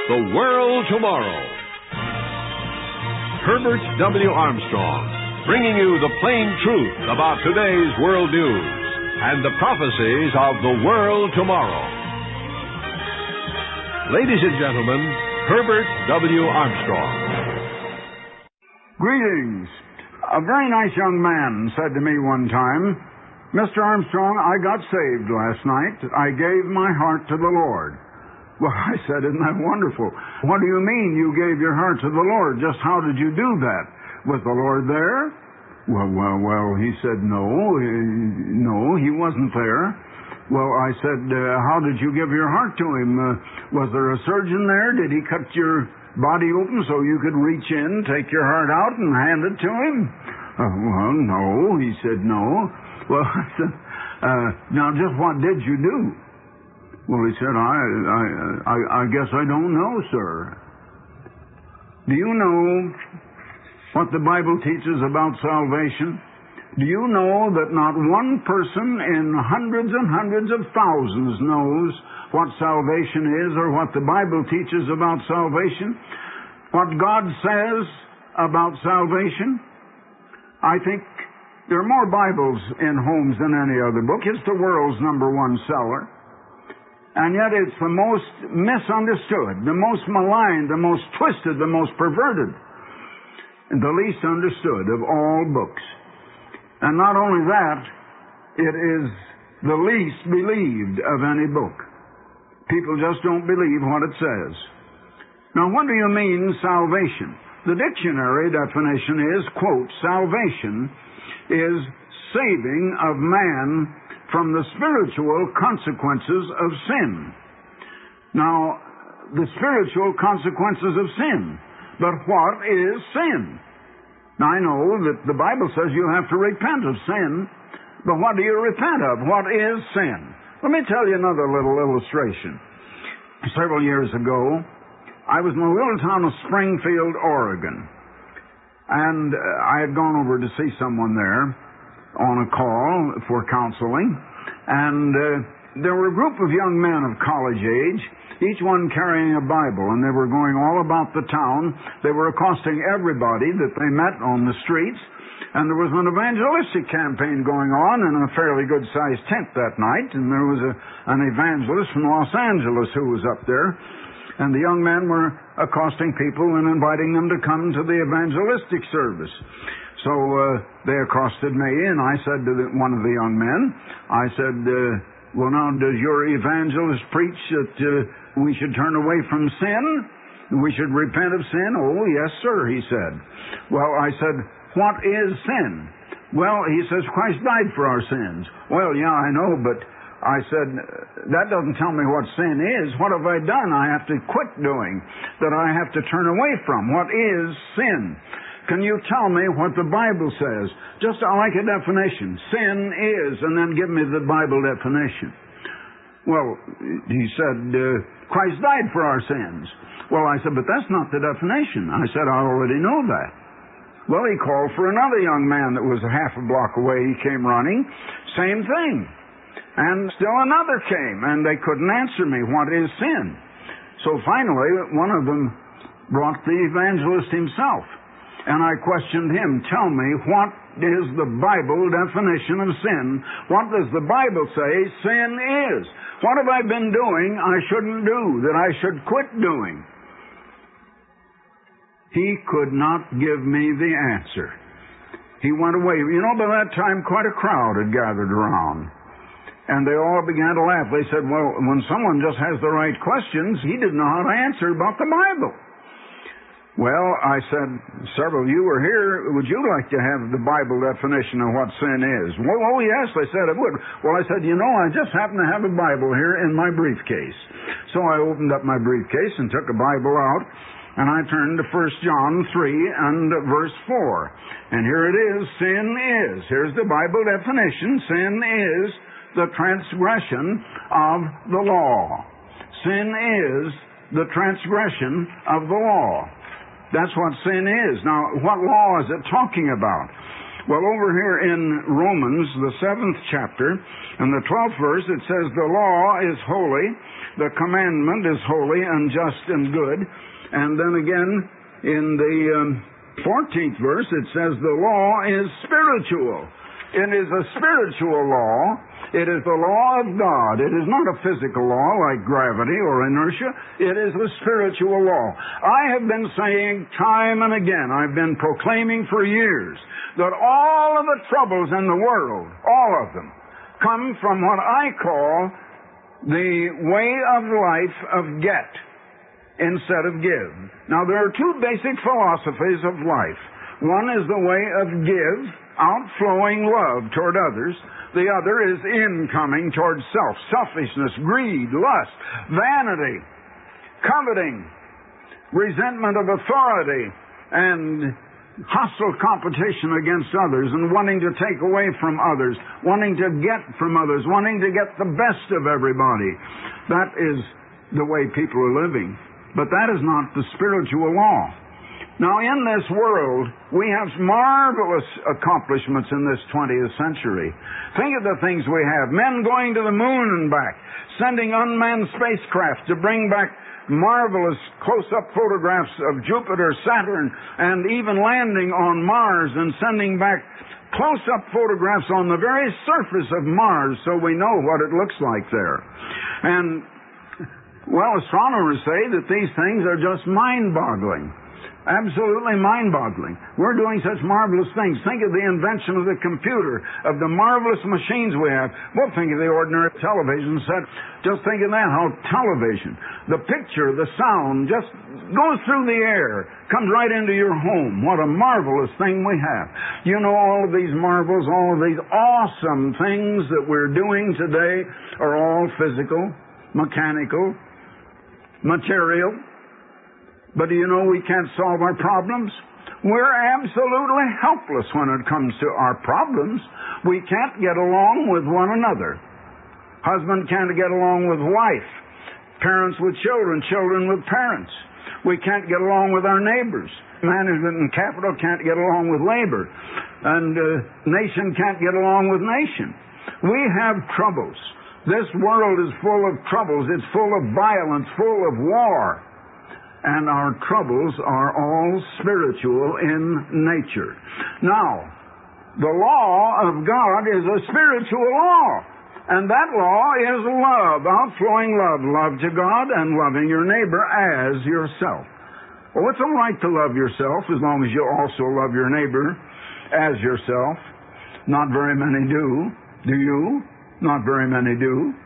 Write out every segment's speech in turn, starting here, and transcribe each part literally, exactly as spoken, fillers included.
The World Tomorrow. Herbert W. Armstrong, bringing you the plain truth about today's world news and the prophecies of the world tomorrow. Ladies and gentlemen, Herbert W. Armstrong. Greetings. A very nice young man said to me one time, "Mister Armstrong, I got saved last night. I gave my heart to the Lord." Well, I said, "Isn't that wonderful? What do you mean you gave your heart to the Lord? Just how did you do that? Was the Lord there?" Well, well, well, he said, "No, no, he wasn't there." Well, I said, uh, "How did you give your heart to him? Uh, was there a surgeon there? Did he cut your body open so you could reach in, take your heart out, and hand it to him?" Uh, well, no, he said, "No." Well, I said, uh, "Now, just what did you do?" Well, he said, I, I, I, I guess I don't know, sir." Do you know what the Bible teaches about salvation? Do you know that not one person in hundreds and hundreds of thousands knows what salvation is or what the Bible teaches about salvation? What God says about salvation? I think there are more Bibles in homes than any other book. It's the world's number one seller. And yet it's the most misunderstood, the most maligned, the most twisted, the most perverted, and the least understood of all books. And not only that, it is the least believed of any book. People just don't believe what it says. Now, what do you mean salvation? The dictionary definition is, quote, "Salvation is saving of man from the spiritual consequences of sin." Now, the spiritual consequences of sin. But what is sin? Now, I know that the Bible says you have to repent of sin, but what do you repent of? What is sin? Let me tell you another little illustration. Several years ago, I was in the little town of Springfield, Oregon, and I had gone over to see someone there on a call for counseling, and uh, there were a group of young men of college age, each one carrying a Bible, and they were going all about the town. They were accosting everybody that they met on the streets, and there was an evangelistic campaign going on in a fairly good-sized tent that night, and there was a, an evangelist from Los Angeles who was up there, and the young men were accosting people and inviting them to come to the evangelistic service. So uh, they accosted me, and I said to the, one of the young men, I said, uh, "Well, now, does your evangelist preach that uh, we should turn away from sin? We should repent of sin?" "Oh, yes, sir," he said. Well, I said, "What is sin?" "Well," he says, "Christ died for our sins." "Well, yeah, I know, but," I said, "that doesn't tell me what sin is. What have I done I have to quit doing, that I have to turn away from? What is sin? Can you tell me what the Bible says? Just like a definition. Sin is," and then give me the Bible definition. Well, he said, uh, "Christ died for our sins." Well, I said, "But that's not the definition." I said, "I already know that." Well, he called for another young man that was a half a block away. He came running. Same thing. And still another came, and they couldn't answer me. What is sin? So finally, one of them brought the evangelist himself. And I questioned him, "Tell me, what is the Bible definition of sin? What does the Bible say sin is? What have I been doing I shouldn't do, that I should quit doing?" He could not give me the answer. He went away. You know, by that time, quite a crowd had gathered around. And they all began to laugh. They said, "Well, when someone just has the right questions, he didn't know how to answer about the Bible." Well, I said, "Several of you are here. Would you like to have the Bible definition of what sin is?" "Well, oh, yes," they said, "I would." Well, I said, "You know, I just happen to have a Bible here in my briefcase." So I opened up my briefcase and took a Bible out, and I turned to First John three and verse four. And here it is, sin is. Here's the Bible definition. Sin is the transgression of the law. Sin is the transgression of the law. That's what sin is. Now, what law is it talking about? Well, over here in Romans, the seventh chapter, and the twelfth verse, it says, the law is holy, the commandment is holy and just and good. And then again, in the um, fourteenth verse, it says, the law is spiritual. It is a spiritual law. It is the law of God. It is not a physical law like gravity or inertia. It is a spiritual law. I have been saying time and again, I've been proclaiming for years, that all of the troubles in the world, all of them, come from what I call the way of life of get instead of give. Now, there are two basic philosophies of life. One is the way of give, outflowing love toward others. The other is incoming toward self, selfishness, greed, lust, vanity, coveting, resentment of authority, and hostile competition against others, and wanting to take away from others, wanting to get from others, wanting to get the best of everybody. That is the way people are living. But that is not the spiritual law. Now, in this world, we have marvelous accomplishments in this twentieth century. Think of the things we have. Men going to the moon and back, sending unmanned spacecraft to bring back marvelous close-up photographs of Jupiter, Saturn, and even landing on Mars and sending back close-up photographs on the very surface of Mars so we know what it looks like there. And, well, astronomers say that these things are just mind-boggling. Absolutely mind-boggling. We're doing such marvelous things. Think of the invention of the computer, of the marvelous machines we have. Well, think of the ordinary television set. Just think of that, how television, the picture, the sound, just goes through the air, comes right into your home. What a marvelous thing we have. You know, all of these marvels, all of these awesome things that we're doing today are all physical, mechanical, material. But do you know we can't solve our problems? We're absolutely helpless when it comes to our problems. We can't get along with one another. Husband can't get along with wife. Parents with children, children with parents. We can't get along with our neighbors. Management and capital can't get along with labor. And uh, nation can't get along with nation. We have troubles. This world is full of troubles. It's full of violence, full of war. And our troubles are all spiritual in nature. Now, the law of God is a spiritual law. And that law is love, outflowing love. Love to God and loving your neighbor as yourself. Well, it's all right to love yourself as long as you also love your neighbor as yourself. Not very many do. Do you? Not very many do.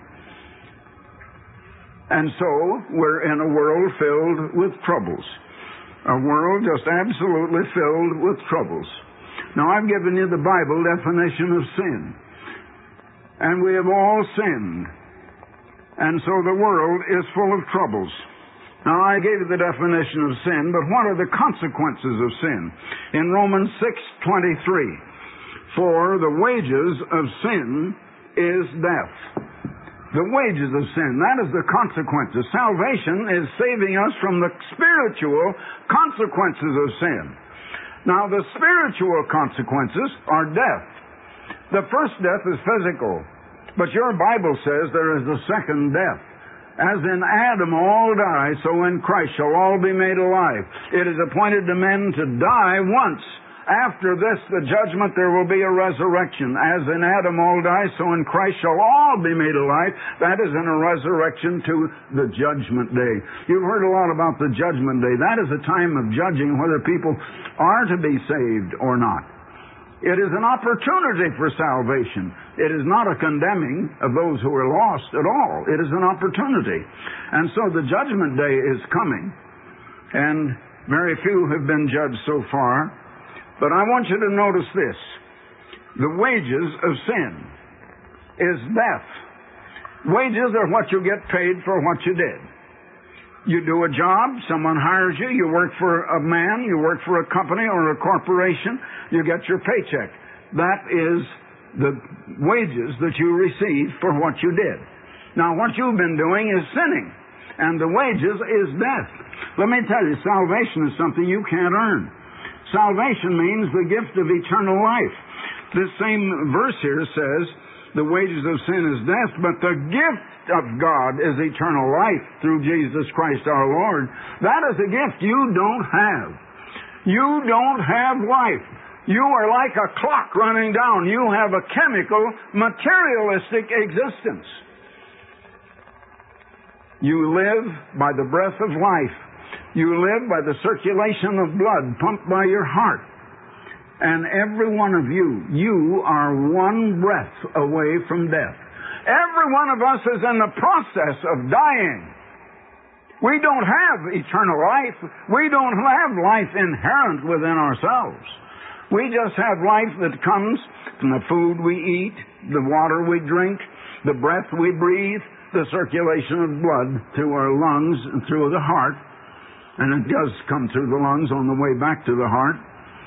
And so, we're in a world filled with troubles. A world just absolutely filled with troubles. Now, I've given you the Bible definition of sin. And we have all sinned. And so the world is full of troubles. Now, I gave you the definition of sin, but what are the consequences of sin? In Romans six twenty-three, for the wages of sin is death. The wages of sin, that is the consequences. Salvation is saving us from the spiritual consequences of sin. Now, the spiritual consequences are death. The first death is physical, but your Bible says there is a second death. As in Adam all die, so in Christ shall all be made alive. It is appointed to men to die once. After this, the judgment, there will be a resurrection. As in Adam all die, so in Christ shall all be made alive. That is in a resurrection to the judgment day. You've heard a lot about the judgment day. That is a time of judging whether people are to be saved or not. It is an opportunity for salvation. It is not a condemning of those who are lost at all. It is an opportunity. And so the judgment day is coming. And very few have been judged so far. But I want you to notice this. The wages of sin is death. Wages are what you get paid for what you did. You do a job, someone hires you, you work for a man, you work for a company or a corporation, you get your paycheck. That is the wages that you receive for what you did. Now, what you've been doing is sinning, and the wages is death. Let me tell you, salvation is something you can't earn. Salvation means the gift of eternal life. This same verse here says, the wages of sin is death, but the gift of God is eternal life through Jesus Christ our Lord. That is a gift you don't have. You don't have life. You are like a clock running down. You have a chemical, materialistic existence. You live by the breath of life. You live by the circulation of blood pumped by your heart. And every one of you, you are one breath away from death. Every one of us is in the process of dying. We don't have eternal life. We don't have life inherent within ourselves. We just have life that comes from the food we eat, the water we drink, the breath we breathe, the circulation of blood through our lungs and through the heart. And it does come through the lungs on the way back to the heart.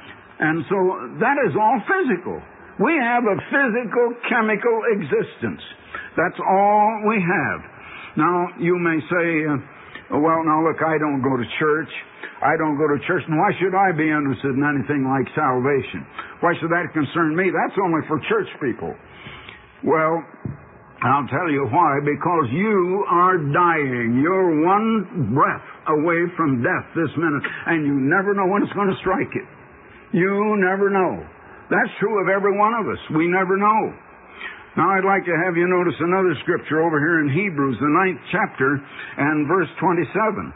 And so that is all physical. We have a physical, chemical existence. That's all we have. Now, you may say, uh, well, now look, I don't go to church. I don't go to church, and why should I be interested in anything like salvation? Why should that concern me? That's only for church people. Well, I'll tell you why. Because you are dying. You're one breath away from death this minute, and you never know when it's going to strike you. You never know. That's true of every one of us. We never know. Now, I'd like to have you notice another scripture over here in Hebrews, the ninth chapter, and verse twenty-seven.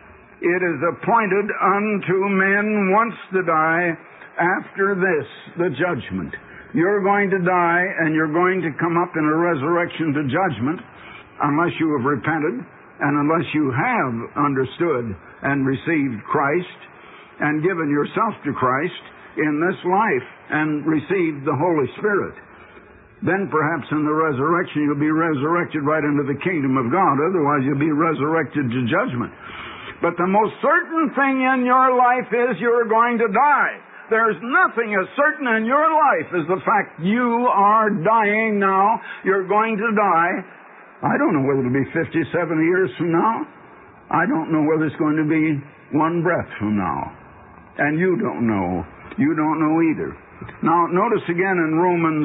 It is appointed unto men once to die, after this, the judgment. You're going to die, and you're going to come up in a resurrection to judgment, unless you have repented, and unless you have understood and received Christ, and given yourself to Christ in this life, and received the Holy Spirit. Then perhaps in the resurrection you'll be resurrected right into the kingdom of God. Otherwise you'll be resurrected to judgment. But the most certain thing in your life is you're going to die. There's nothing as certain in your life as the fact you are dying now. You're going to die. I don't know whether it'll be fifty, seventy years from now. I don't know whether it's going to be one breath from now. And you don't know. You don't know either. Now, notice again in Romans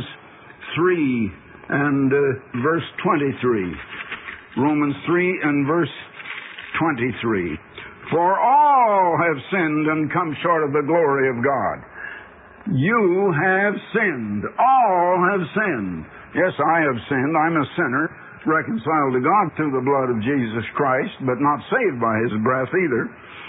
three and uh, verse twenty-three. Romans three and verse twenty-three. For all have sinned and come short of the glory of God. You have sinned. All have sinned. Yes, I have sinned. I'm a sinner, reconciled to God through the blood of Jesus Christ, but not saved by His breath either.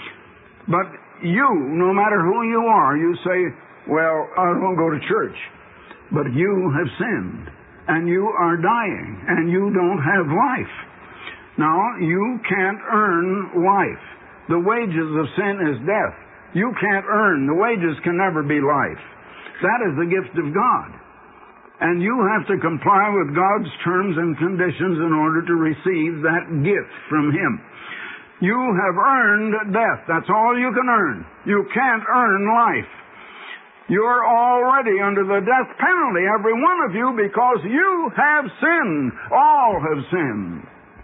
But you, no matter who you are, you say, well, I don't go to church. But you have sinned, and you are dying, and you don't have life. Now, you can't earn life. The wages of sin is death. You can't earn. The wages can never be life. That is the gift of God. And you have to comply with God's terms and conditions in order to receive that gift from Him. You have earned death. That's all you can earn. You can't earn life. You're already under the death penalty, every one of you, because you have sinned. All have sinned.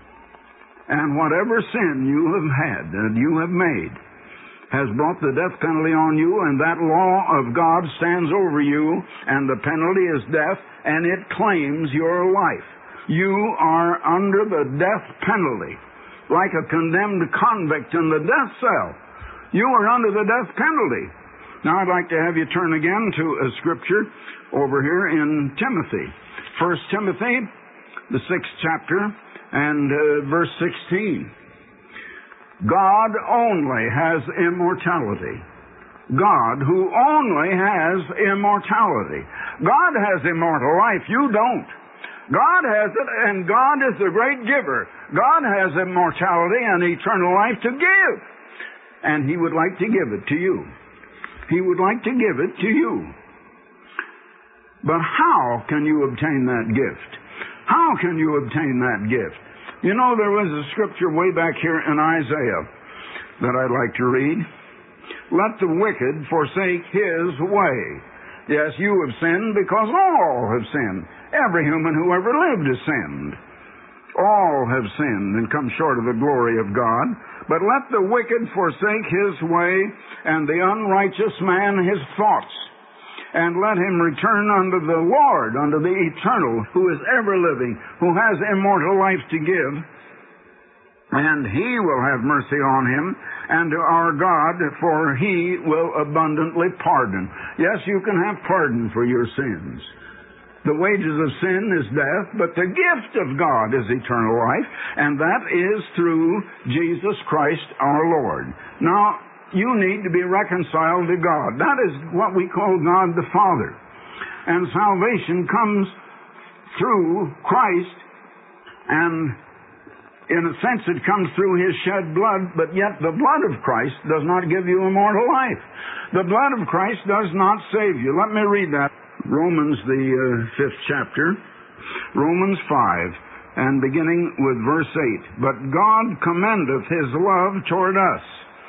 And whatever sin you have had, that you have made, has brought the death penalty on you, and that law of God stands over you, and the penalty is death, and it claims your life. You are under the death penalty, like a condemned convict in the death cell. You are under the death penalty. Now, I'd like to have you turn again to a scripture over here in Timothy. First Timothy, the sixth chapter, and uh, verse sixteen. God only has immortality. God, who only has immortality. God has immortal life. You don't. God has it, and God is the great giver. God has immortality and eternal life to give. And He would like to give it to you. He would like to give it to you. But how can you obtain that gift? How can you obtain that gift? You know, there was a scripture way back here in Isaiah that I'd like to read. Let the wicked forsake his way. Yes, you have sinned because all have sinned. Every human who ever lived has sinned. All have sinned and come short of the glory of God. But let the wicked forsake his way, and the unrighteous man his thoughts. and let him return unto the Lord, unto the eternal, who is ever living, who has immortal life to give, and he will have mercy on him, and to our God, for he will abundantly pardon. Yes, you can have pardon for your sins. The wages of sin is death, but the gift of God is eternal life, and that is through Jesus Christ our Lord. Now, you need to be reconciled to God. That is what we call God the Father. And salvation comes through Christ, and in a sense it comes through His shed blood, but yet the blood of Christ does not give you immortal life. The blood of Christ does not save you. Let me read that. Romans, the uh, fifth chapter, Romans five, and beginning with verse eight. But God commendeth His love toward us,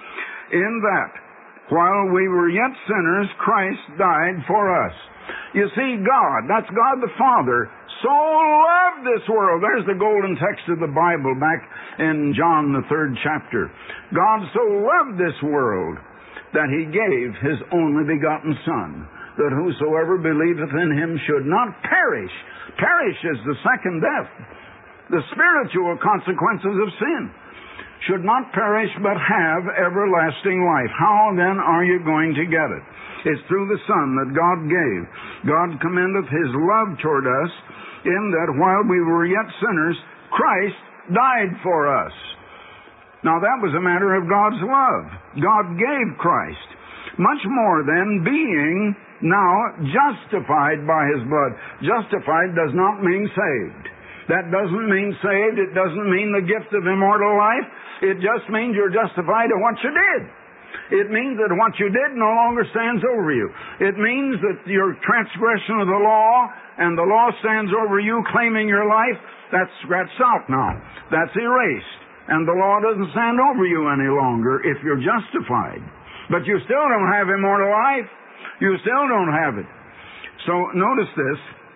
in that, while we were yet sinners, Christ died for us. You see, God, that's God the Father, so loved this world. There's the golden text of the Bible back in John, the third chapter. God so loved this world that He gave His only begotten Son, that whosoever believeth in Him should not perish. Perish is the second death, the spiritual consequences of sin. Should not perish, but have everlasting life. How then are you going to get it? It's through the Son that God gave. God commendeth His love toward us, in that while we were yet sinners, Christ died for us. Now that was a matter of God's love. God gave Christ. Much more then, being now justified by His blood. Justified does not mean saved. That doesn't mean saved. It doesn't mean the gift of immortal life. It just means you're justified in what you did. It means that what you did no longer stands over you. It means that your transgression of the law, and the law stands over you claiming your life, that's scratched out now. That's erased. And the law doesn't stand over you any longer if you're justified. But you still don't have immortal life. You still don't have it. So notice this.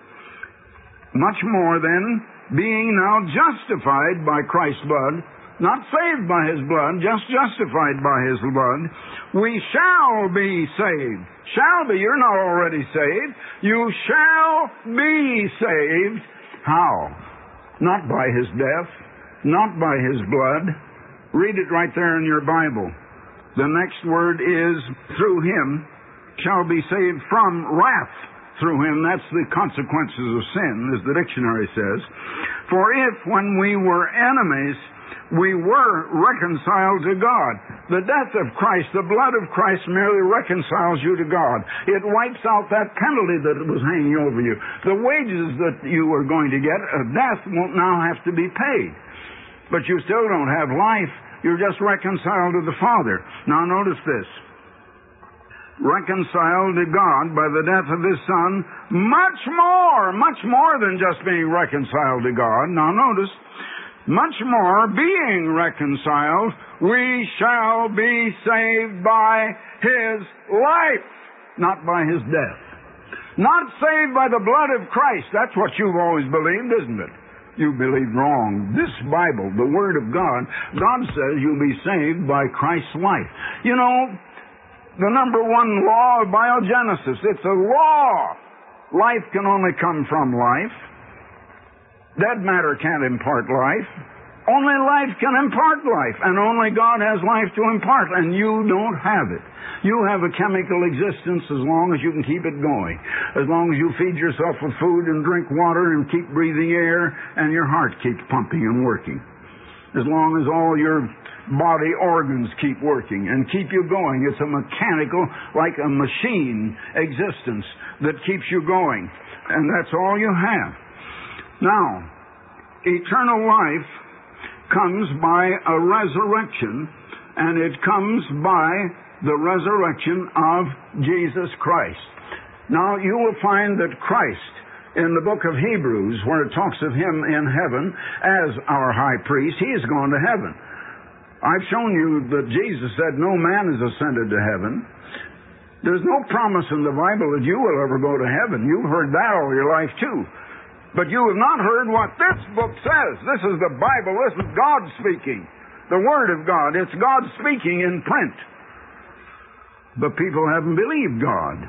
Much more then, being now justified by Christ's blood, not saved by His blood, just justified by His blood, we shall be saved. Shall be. You're not already saved. You shall be saved. How? Not by His death, not by His blood. Read it right there in your Bible. The next word is through Him shall be saved from wrath. Through Him, that's the consequences of sin, as the dictionary says. For if, when we were enemies, we were reconciled to God. The death of Christ, the blood of Christ merely reconciles you to God. It wipes out that penalty that was hanging over you. The wages that you were going to get of death won't now have to be paid. But you still don't have life. You're just reconciled to the Father. Now notice this. Reconciled to God by the death of His Son, much more, much more than just being reconciled to God. Now notice, much more, being reconciled, we shall be saved by His life, not by His death. Not saved by the blood of Christ. That's what you've always believed, isn't it? You believe wrong. This Bible, the Word of God, God says you'll be saved by Christ's life. You know, the number one law of biogenesis, it's a law. Life can only come from life. Dead matter can't impart life. Only life can impart life, and only God has life to impart, and you don't have it. You have a chemical existence as long as you can keep it going. As long as you feed yourself with food and drink water and keep breathing air, and your heart keeps pumping and working. As long as all your body organs keep working and keep you going. It's a mechanical, like a machine existence that keeps you going. And that's all you have. Now, eternal life comes by a resurrection, and it comes by the resurrection of Jesus Christ. Now, you will find that Christ, in the book of Hebrews, where it talks of Him in heaven as our high priest, He has gone to heaven. I've shown you that Jesus said no man has ascended to heaven. There's no promise in the Bible that you will ever go to heaven. You've heard that all your life too. But you have not heard what this book says. This is the Bible. This is God speaking. The Word of God. It's God speaking in print. But people haven't believed God.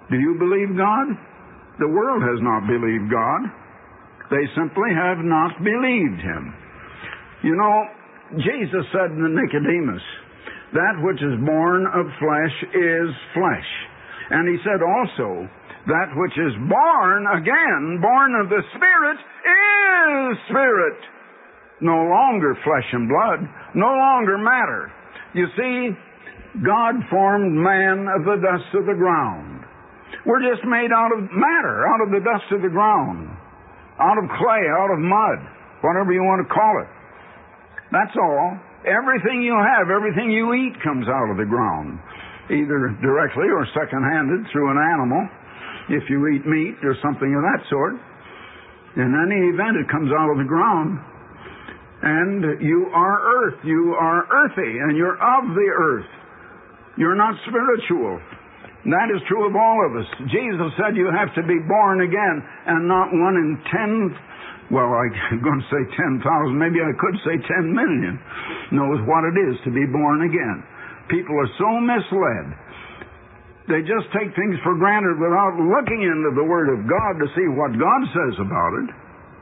Do you believe God? The world has not believed God. They simply have not believed Him. You know, Jesus said to Nicodemus, that which is born of flesh is flesh. And He said also, that which is born again, born of the Spirit, is spirit. No longer flesh and blood, no longer matter. You see, God formed man of the dust of the ground. We're just made out of matter, out of the dust of the ground, out of clay, out of mud, whatever you want to call it. That's all. Everything you have, everything you eat comes out of the ground, either directly or second-handed through an animal, if you eat meat or something of that sort. In any event, it comes out of the ground. And you are earth. You are earthy, and you're of the earth. You're not spiritual. And that is true of all of us. Jesus said you have to be born again, and not one in ten, well, I'm going to say ten thousand, maybe I could say ten million, knows what it is to be born again. People are so misled. They just take things for granted without looking into the Word of God to see what God says about it.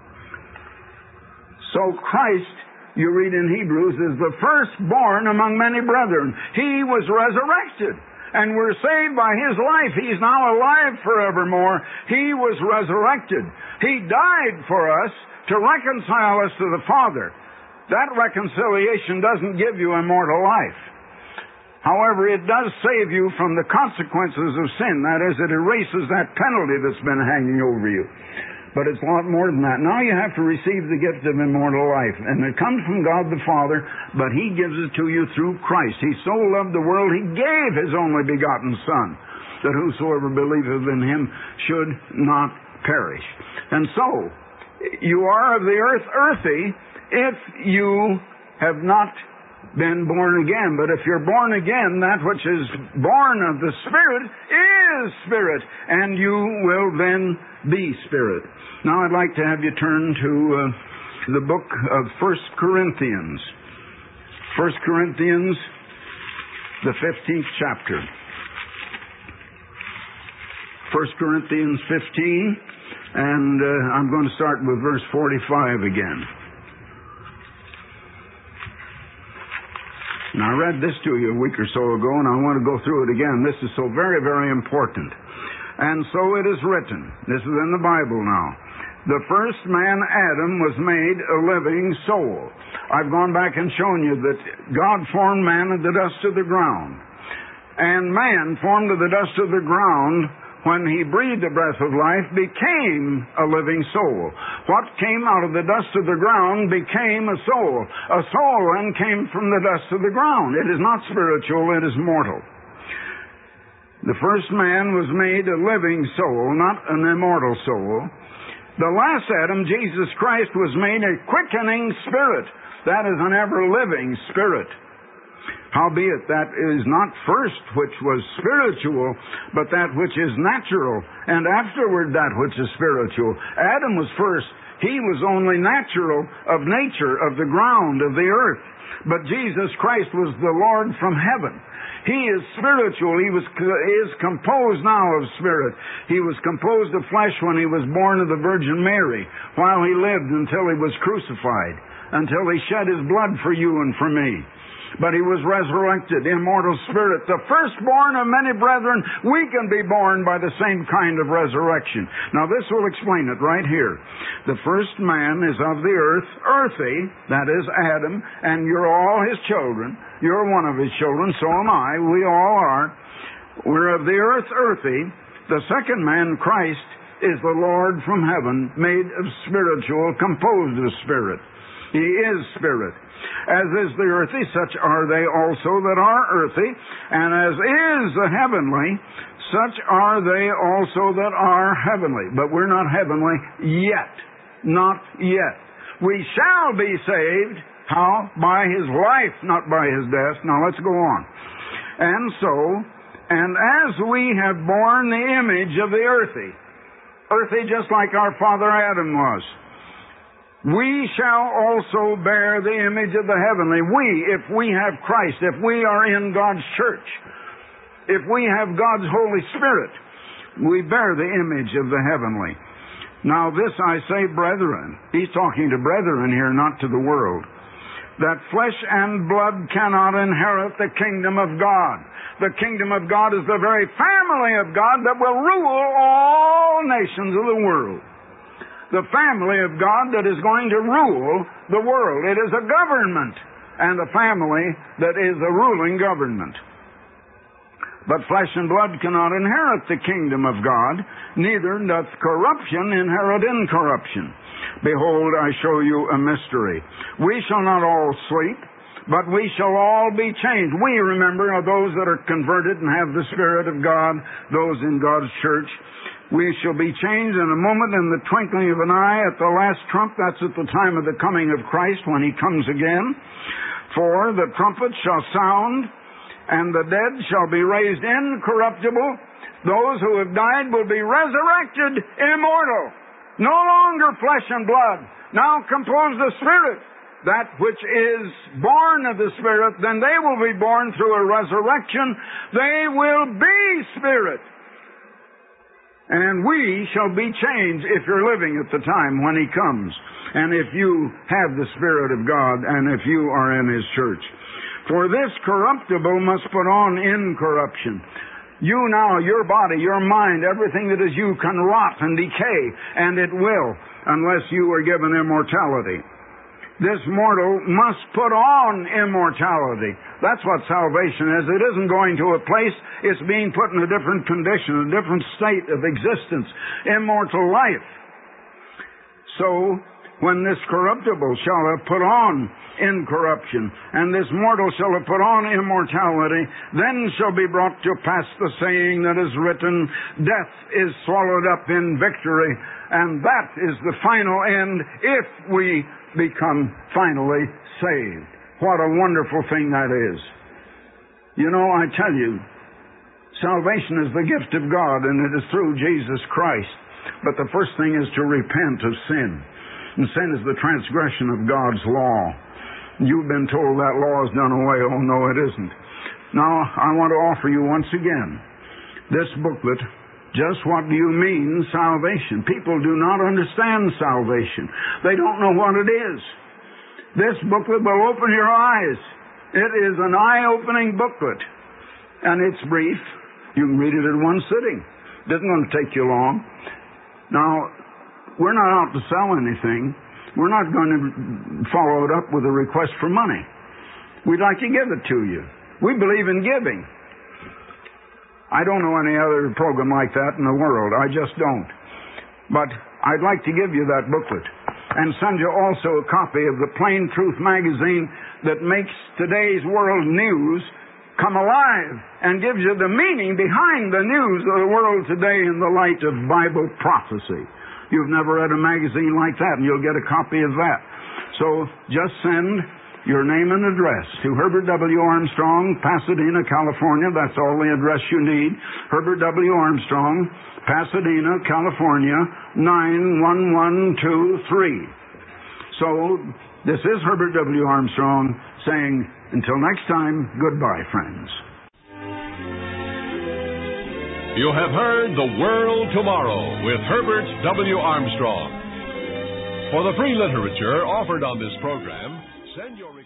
So Christ, you read in Hebrews, is the firstborn among many brethren. He was resurrected, and we're saved by His life. He's now alive forevermore. He was resurrected. He died for us to reconcile us to the Father. That reconciliation doesn't give you immortal life. However, it does save you from the consequences of sin. That is, it erases that penalty that's been hanging over you. But it's a lot more than that. Now you have to receive the gift of immortal life. And it comes from God the Father, but He gives it to you through Christ. He so loved the world, He gave His only begotten Son, that whosoever believeth in Him should not perish. And so, you are of the earth earthy if you have not been born again. But if you're born again, that which is born of the Spirit is spirit, and you will then be spirit. Now I'd like to have you turn to uh, the book of First Corinthians. First Corinthians, the fifteenth chapter. First Corinthians fifteen, and uh, I'm going to start with verse forty-five again. Now, I read this to you a week or so ago, and I want to go through it again. This is so very, very important. And so it is written. This is in the Bible now. The first man, Adam, was made a living soul. I've gone back and shown you that God formed man of the dust of the ground. And man, formed of the dust of the ground, when He breathed the breath of life, became a living soul. What came out of the dust of the ground became a soul. A soul then came from the dust of the ground. It is not spiritual, it is mortal. The first man was made a living soul, not an immortal soul. The last Adam, Jesus Christ, was made a quickening spirit. That is an ever-living spirit. Howbeit, that is not first which was spiritual, but that which is natural, and afterward that which is spiritual. Adam was first. He was only natural, of nature, of the ground, of the earth. But Jesus Christ was the Lord from heaven. He is spiritual. He was is composed now of spirit. He was composed of flesh when He was born of the Virgin Mary, while He lived until He was crucified, until He shed His blood for you and for me. But He was resurrected, immortal spirit, the firstborn of many brethren. We can be born by the same kind of resurrection. Now this will explain it right here. The first man is of the earth, earthy, that is Adam, and you're all his children. You're one of his children, so am I. We all are. We're of the earth, earthy. The second man, Christ, is the Lord from heaven, made of spiritual, composed of spirit. He is spirit. As is the earthy, such are they also that are earthy. And as is the heavenly, such are they also that are heavenly. But we're not heavenly yet. Not yet. We shall be saved. How? By His life, not by His death. Now let's go on. And so, and as we have borne the image of the earthy, earthy just like our father Adam was, we shall also bear the image of the heavenly. We, if we have Christ, if we are in God's church, if we have God's Holy Spirit, We bear the image of the heavenly. Now this I say, brethren. He's talking to brethren here, not to the world. That flesh and blood cannot inherit the kingdom of God. The kingdom of God is the very family of God that will rule all nations of the world. The family of God that is going to rule the world. It is a government, and a family that is a ruling government. But flesh and blood cannot inherit the kingdom of God, neither doth corruption inherit incorruption. Behold, I show you a mystery. We shall not all sleep, but we shall all be changed. We, remember, are those that are converted and have the Spirit of God, those in God's church. We shall be changed in a moment, in the twinkling of an eye, at the last trump. That's at the time of the coming of Christ, when He comes again. For the trumpet shall sound, and the dead shall be raised incorruptible. Those who have died will be resurrected immortal. No longer flesh and blood. Now composed of Spirit. That which is born of the Spirit, then they will be born through a resurrection. They will be Spirit. And we shall be changed if you're living at the time when He comes. And if you have the Spirit of God, and if you are in His church. For this corruptible must put on incorruption. You now, your body, your mind, everything that is you can rot and decay, and it will, unless you are given immortality. This mortal must put on immortality. That's what salvation is. It isn't going to a place. It's being put in a different condition, a different state of existence, immortal life. So, when this corruptible shall have put on incorruption, and this mortal shall have put on immortality, then shall be brought to pass the saying that is written, death is swallowed up in victory, and that is the final end if we become finally saved. What a wonderful thing that is. You know, I tell you, salvation is the gift of God, and it is through Jesus Christ. But the first thing is to repent of sin. And sin is the transgression of God's law. You've been told that law is done away. Oh, no, it isn't. Now, I want to offer you once again this booklet, Just What Do You Mean Salvation? People do not understand salvation. They don't know what it is. This booklet will open your eyes. It is an eye-opening booklet. And it's brief. You can read it in one sitting. It isn't going to take you long. Now, we're not out to sell anything. We're not going to follow it up with a request for money. We'd like to give it to you. We believe in giving. I don't know any other program like that in the world. I just don't. But I'd like to give you that booklet and send you also a copy of the Plain Truth magazine that makes today's world news come alive and gives you the meaning behind the news of the world today in the light of Bible prophecy. You've never read a magazine like that, and you'll get a copy of that. So just send your name and address to Herbert W. Armstrong, Pasadena, California. That's all the address you need. Herbert W. Armstrong, Pasadena, California, nine one one two three. So this is Herbert W. Armstrong saying, until next time, goodbye, friends. You have heard The World Tomorrow with Herbert W. Armstrong. For the free literature offered on this program, send your